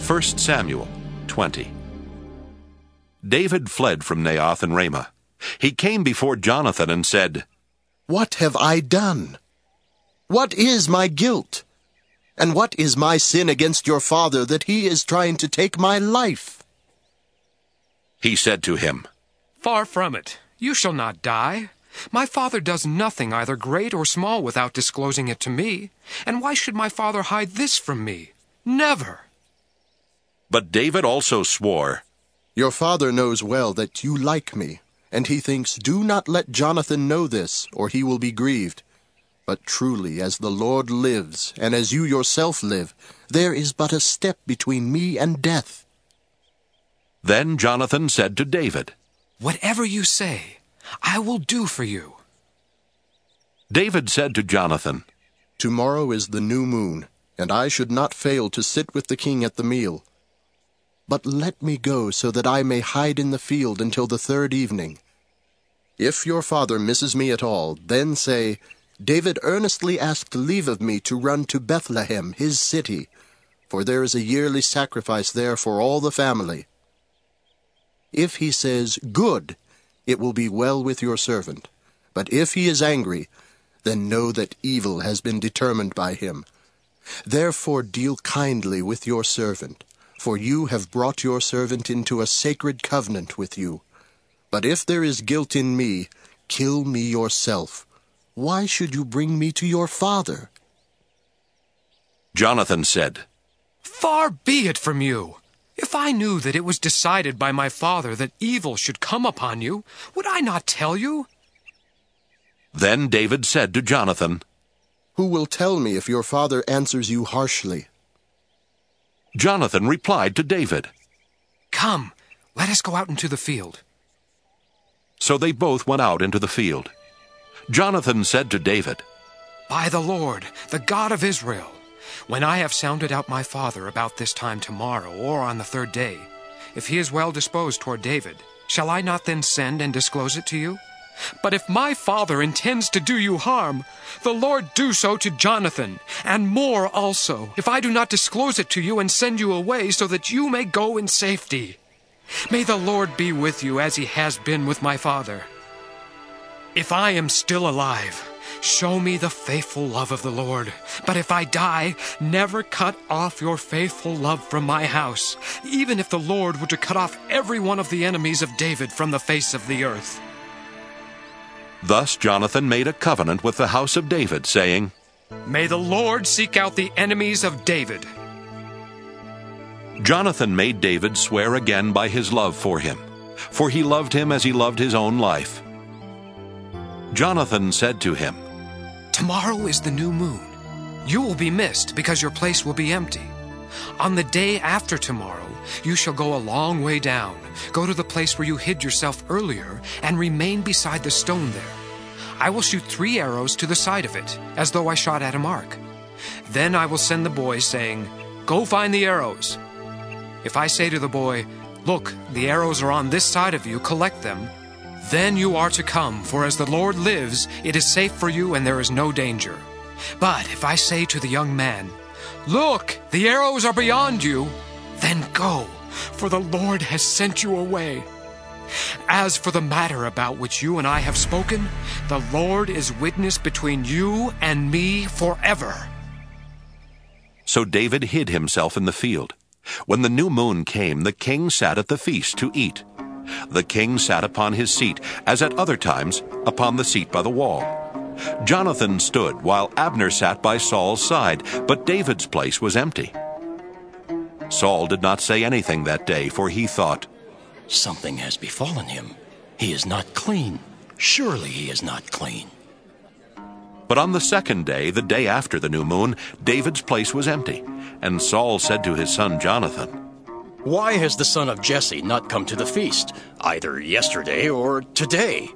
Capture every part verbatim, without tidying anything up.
First Samuel twenty. David fled from Naioth and Ramah. He came before Jonathan and said, "What have I done? What is my guilt? And what is my sin against your father that he is trying to take my life?" He said to him, "Far from it. You shall not die. My father does nothing, either great or small, without disclosing it to me. And why should my father hide this from me? Never." But David also swore, "Your father knows well that you like me, and he thinks, 'Do not let Jonathan know this, or he will be grieved.' But truly, as the Lord lives, and as you yourself live, there is but a step between me and death." Then Jonathan said to David, "Whatever you say, I will do for you." David said to Jonathan, "Tomorrow is the new moon, and I should not fail to sit with the king at the meal. But let me go so that I may hide in the field until the third evening. If your father misses me at all, then say, 'David earnestly asked leave of me to run to Bethlehem, his city, for there is a yearly sacrifice there for all the family.' If he says, 'Good,' it will be well with your servant. But if he is angry, then know that evil has been determined by him. Therefore deal kindly with your servant, for you have brought your servant into a sacred covenant with you. But if there is guilt in me, kill me yourself. Why should you bring me to your father?" Jonathan said, "Far be it from you! If I knew that it was decided by my father that evil should come upon you, would I not tell you?" Then David said to Jonathan, "Who will tell me if your father answers you harshly?" Jonathan replied to David, "Come, let us go out into the field." So they both went out into the field. Jonathan said to David, "By the Lord, the God of Israel, when I have sounded out my father about this time tomorrow or on the third day, if he is well disposed toward David, shall I not then send and disclose it to you? But if my father intends to do you harm, the Lord do so to Jonathan, and more also, if I do not disclose it to you and send you away so that you may go in safety. May the Lord be with you as he has been with my father. If I am still alive, show me the faithful love of the Lord. But if I die, never cut off your faithful love from my house, even if the Lord were to cut off every one of the enemies of David from the face of the earth." Thus Jonathan made a covenant with the house of David, saying, "May the Lord seek out the enemies of David." Jonathan made David swear again by his love for him, for he loved him as he loved his own life. Jonathan said to him, "Tomorrow is the new moon. You will be missed because your place will be empty. On the day after tomorrow, you shall go a long way down, go to the place where you hid yourself earlier, and remain beside the stone there. I will shoot three arrows to the side of it, as though I shot at a mark. Then I will send the boy, saying, 'Go find the arrows.' If I say to the boy, 'Look, the arrows are on this side of you, collect them,' then you are to come, for as the Lord lives, it is safe for you and there is no danger. But if I say to the young man, 'Look, the arrows are beyond you,' then go, for the Lord has sent you away. As for the matter about which you and I have spoken, the Lord is witness between you and me forever." So David hid himself in the field. When the new moon came, the king sat at the feast to eat. The king sat upon his seat, as at other times, upon the seat by the wall. Jonathan stood, while Abner sat by Saul's side, but David's place was empty. Saul did not say anything that day, for he thought, "Something has befallen him. He is not clean. Surely he is not clean." But on the second day, the day after the new moon, David's place was empty. And Saul said to his son Jonathan, "Why has the son of Jesse not come to the feast, either yesterday or today?"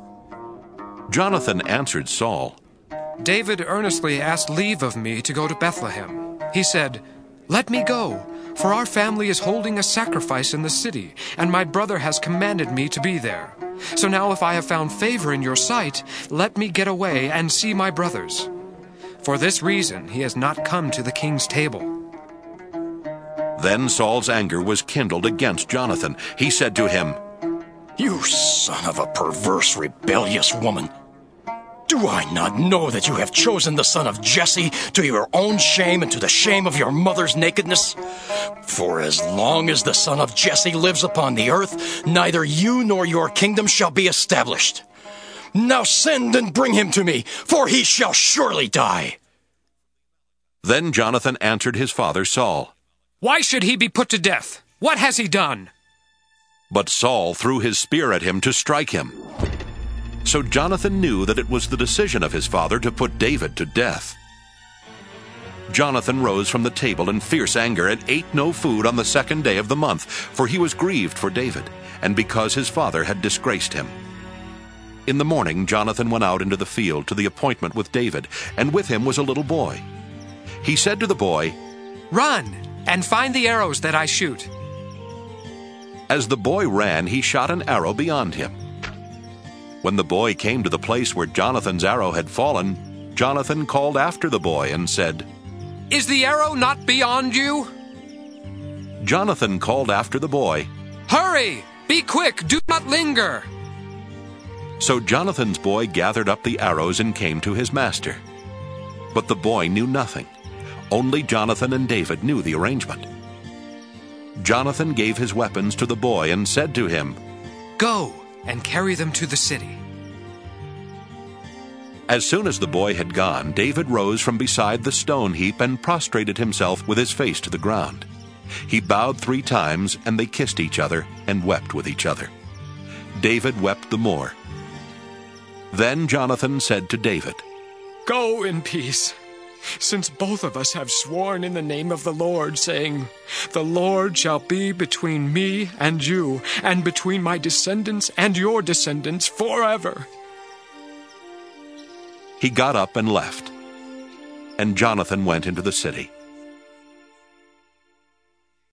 Jonathan answered Saul, "David earnestly asked leave of me to go to Bethlehem. He said, 'Let me go, for our family is holding a sacrifice in the city, and my brother has commanded me to be there. So now if I have found favor in your sight, let me get away and see my brothers.' For this reason he has not come to the king's table." Then Saul's anger was kindled against Jonathan. He said to him, "You son of a perverse, rebellious woman! Do I not know that you have chosen the son of Jesse to your own shame and to the shame of your mother's nakedness? For as long as the son of Jesse lives upon the earth, neither you nor your kingdom shall be established. Now send and bring him to me, for he shall surely die." Then Jonathan answered his father Saul, Why should he be put to death? What has he done? But Saul threw his spear at him to strike him. So Jonathan knew that it was the decision of his father to put David to death. Jonathan rose from the table in fierce anger and ate no food on the second day of the month, for he was grieved for David, and because his father had disgraced him. In the morning Jonathan went out into the field to the appointment with David, and with him was a little boy. He said to the boy, Run, and find the arrows that I shoot. As the boy ran, he shot an arrow beyond him. When the boy came to the place where Jonathan's arrow had fallen, Jonathan called after the boy and said, Is the arrow not beyond you? Jonathan called after the boy, Hurry! Be quick! Do not linger! So Jonathan's boy gathered up the arrows and came to his master. But the boy knew nothing. Only Jonathan and David knew the arrangement. Jonathan gave his weapons to the boy and said to him, Go and carry them to the city. As soon as the boy had gone, David rose from beside the stone heap and prostrated himself with his face to the ground. He bowed three times, and they kissed each other and wept with each other. David wept the more. Then Jonathan said to David, Go in peace, since both of us have sworn in the name of the Lord, saying, The Lord shall be between me and you, and between my descendants and your descendants forever. He got up and left, and Jonathan went into the city.